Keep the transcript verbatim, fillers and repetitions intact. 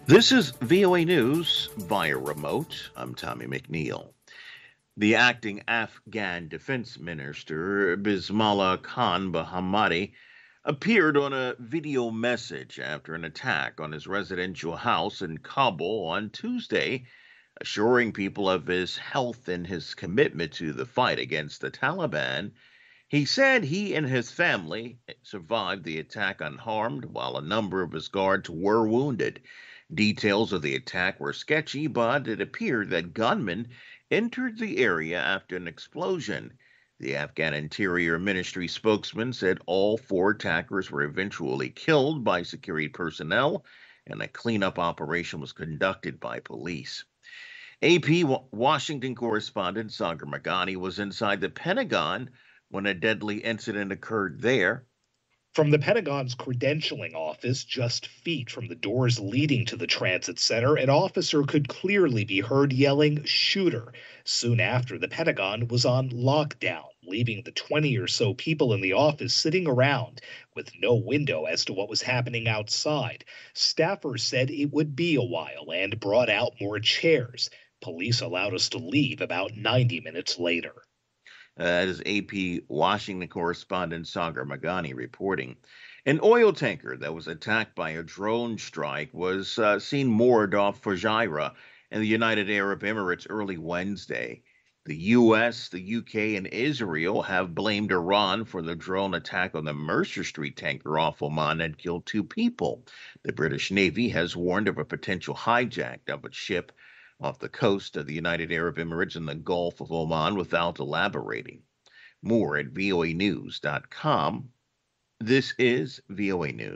This is V O A News via remote. I'm Tommy McNeil. The acting Afghan Defense Minister, Bismillah Khan Bahamadi, appeared on a video message after an attack on his residential house in Kabul on Tuesday, assuring people of his health and his commitment to the fight against the Taliban. He said he and his family survived the attack unharmed, while a number of his guards were wounded. Details of the attack were sketchy, but it appeared that gunmen entered the area after an explosion. The Afghan Interior Ministry spokesman said all four attackers were eventually killed by security personnel, and a cleanup operation was conducted by police. A P Washington correspondent Sagar Magani was inside the Pentagon when a deadly incident occurred there. From the Pentagon's credentialing office, just feet from the doors leading to the transit center, an officer could clearly be heard yelling, "Shooter." Soon after, the Pentagon was on lockdown, leaving the twenty or so people in the office sitting around with no window as to what was happening outside. Staffers said it would be a while and brought out more chairs. Police allowed us to leave about ninety minutes later. Uh, that is A P Washington correspondent Sagar Magani reporting. An oil tanker that was attacked by a drone strike was uh, seen moored off Fujairah in the United Arab Emirates early Wednesday. The U S, the U K, and Israel have blamed Iran for the drone attack on the Mercer Street tanker off Oman that killed two people. The British Navy has warned of a potential hijack of its ship off the coast of the United Arab Emirates in the Gulf of Oman without elaborating. More at voa news dot com. This is V O A News.